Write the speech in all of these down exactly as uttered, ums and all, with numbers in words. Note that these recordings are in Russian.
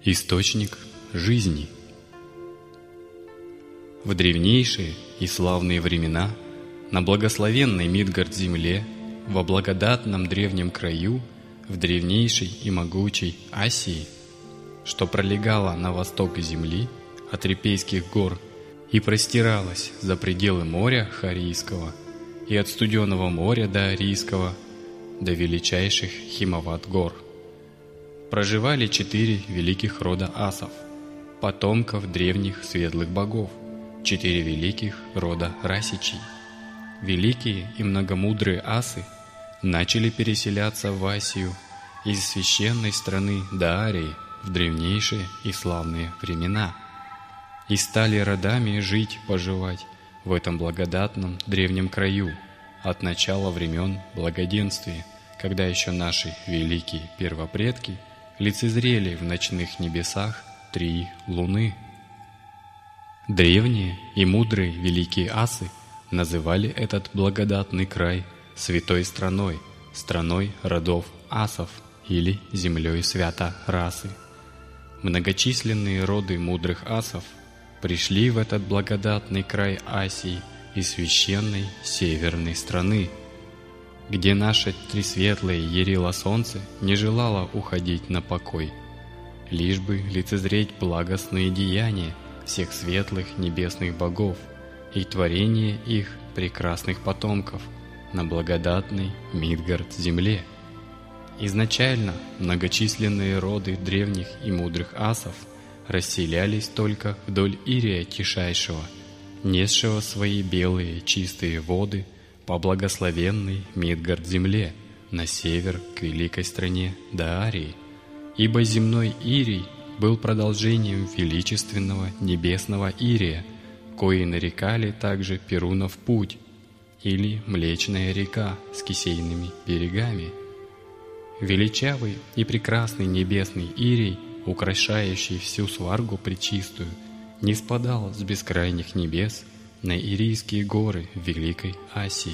Источник жизни. В древнейшие и славные времена на благословенной Мидгард-земле, во благодатном древнем краю, в древнейшей и могучей Асии, что пролегала на восток земли от Репейских гор и простиралась за пределы моря Харийского и от студеного моря до Арийского, до величайших Химават-гор, проживали четыре великих рода асов, потомков древних светлых богов, четыре великих рода расичей. Великие и многомудрые асы начали переселяться в Асию из священной страны Даарии в древнейшие и славные времена и стали родами жить-поживать в этом благодатном древнем краю от начала времен благоденствия, когда еще наши великие первопредки лицезрели в ночных небесах три луны. Древние и мудрые великие асы называли этот благодатный край святой страной, страной родов асов или землей свята расы. Многочисленные роды мудрых асов пришли в этот благодатный край Асии из священной северной страны, где наше тресветлое ярило солнце не желало уходить на покой, лишь бы лицезреть благостные деяния всех светлых небесных богов и творение их прекрасных потомков на благодатной Мидгард-земле. Изначально многочисленные роды древних и мудрых асов расселялись только вдоль Ирия Тишайшего, несшего свои белые чистые воды по благословенной Мидгард-земле на север к великой стране Даарии, ибо земной Ирий был продолжением величественного небесного Ирия, кои нарекали также Перунов путь или Млечная река с кисейными берегами. Величавый и прекрасный небесный Ирий, украшающий всю Сваргу пречистую, не спадал с бескрайних небес на Ирийские горы Великой Асии.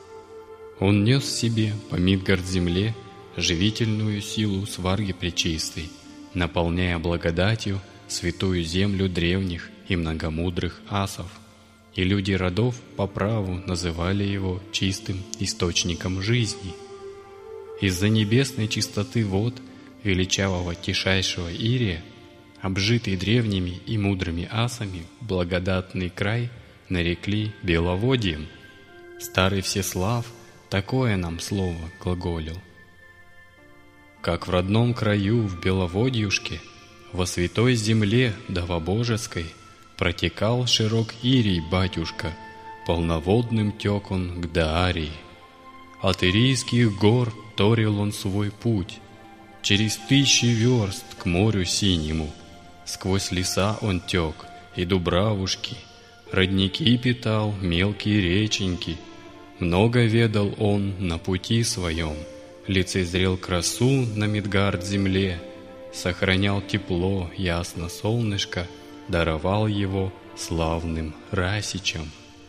Он нес в себе по Мидгард-земле живительную силу Сварги пречистой, наполняя благодатью святую землю древних и многомудрых асов, и люди родов по праву называли его чистым источником жизни. Из-за небесной чистоты вод величавого Тишайшего Ирия, обжитый древними и мудрыми асами, благодатный край нарекли Беловодьем. Старый Всеслав такое нам слово глаголил: как в родном краю в Беловодьюшке, во святой земле Довобожеской, протекал широк Ирий, батюшка, полноводным тек он к Даарии. От Ирийских гор торил он свой путь, через тысячи верст к морю синему. Сквозь леса он тек и дубравушки, родники питал мелкие реченьки. Много ведал он на пути своем, лицезрел красу на Мидгард-земле, сохранял тепло ясно солнышко, даровал его славным расичам.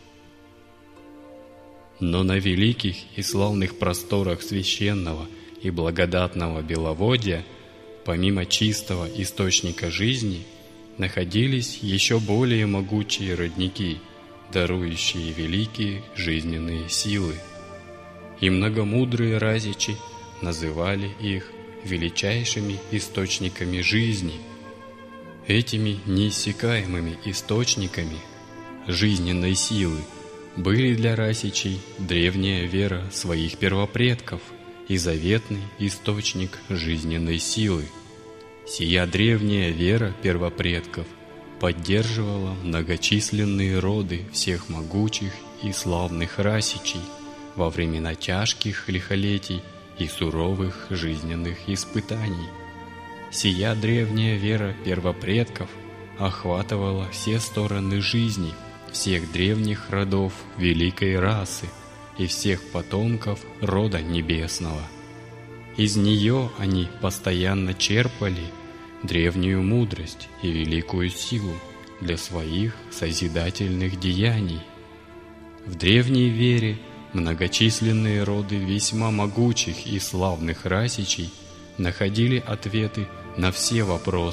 Но на великих и славных просторах священного и благодатного Беловодья, помимо чистого источника жизни, находились еще более могучие родники, дарующие великие жизненные силы. И многомудрые разичи называли их величайшими источниками жизни. Этими неиссякаемыми источниками жизненной силы были для расичей древняя вера своих первопредков и заветный источник жизненной силы. Сия древняя вера первопредков поддерживала многочисленные роды всех могучих и славных расичей во времена тяжких лихолетий и суровых жизненных испытаний. Сия древняя вера первопредков охватывала все стороны жизни всех древних родов великой расы и всех потомков рода небесного. Из нее они постоянно черпали древнюю мудрость и великую силу для своих созидательных деяний. В древней вере многочисленные роды весьма могучих и славных расичей находили ответы на все вопросы,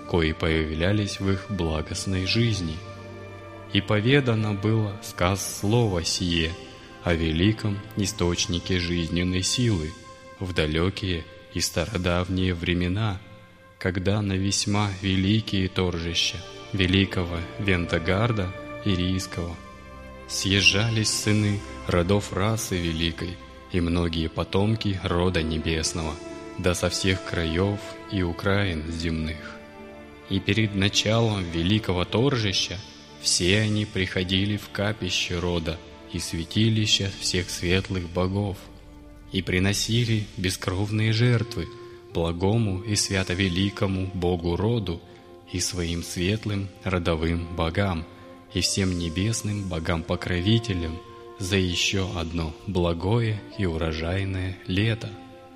кои появлялись в их благостной жизни. И поведано было сказ слова сие о великом источнике жизненной силы в далекие и стародавние времена, когда на весьма великие торжища великого Вендагарда Ирийского съезжались сыны родов расы великой и многие потомки рода небесного, да со всех краев и украин земных. И перед началом великого торжища все они приходили в капище рода и святилища всех светлых богов и приносили бескровные жертвы благому и свято-великому Богу роду и своим светлым родовым богам и всем небесным богам-покровителям за еще одно благое и урожайное лето.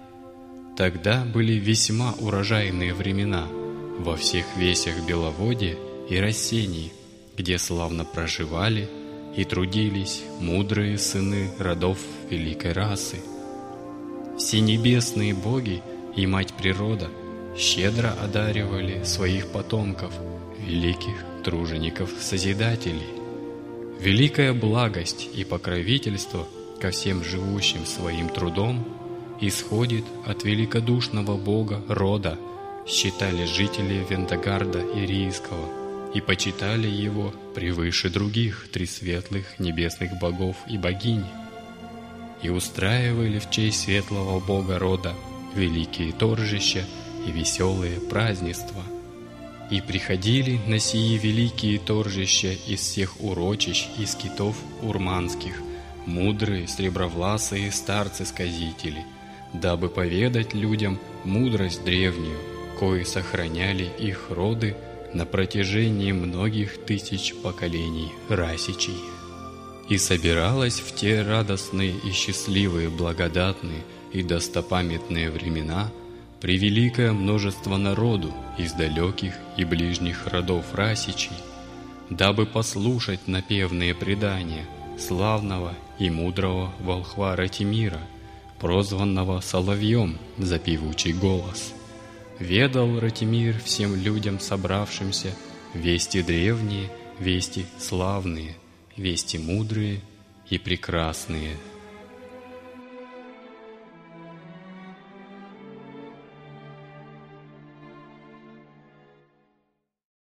Тогда были весьма урожайные времена во всех весях Беловодья и Рассении, где славно проживали и трудились мудрые сыны родов великой расы. Все небесные боги и мать природа щедро одаривали своих потомков, великих тружеников-созидателей. Великая благость и покровительство ко всем живущим своим трудом исходит от великодушного бога рода, считали жители Вендагарда Ирийского и почитали его превыше других тресветлых небесных богов и богинь, и устраивали в честь светлого бога рода великие торжища и веселые празднества. И приходили на сии великие торжища из всех урочищ и скитов урманских мудрые сребровласые старцы-сказители, дабы поведать людям мудрость древнюю, кои сохраняли их роды на протяжении многих тысяч поколений расичей. И собиралось в те радостные и счастливые, благодатные и достопамятные времена превеликое множество народу из далеких и ближних родов расичей, дабы послушать напевные предания славного и мудрого волхва Ратимира, прозванного Соловьем за певучий голос. Ведал Ратимир всем людям собравшимся вести древние, вести славные, вести мудрые и прекрасные.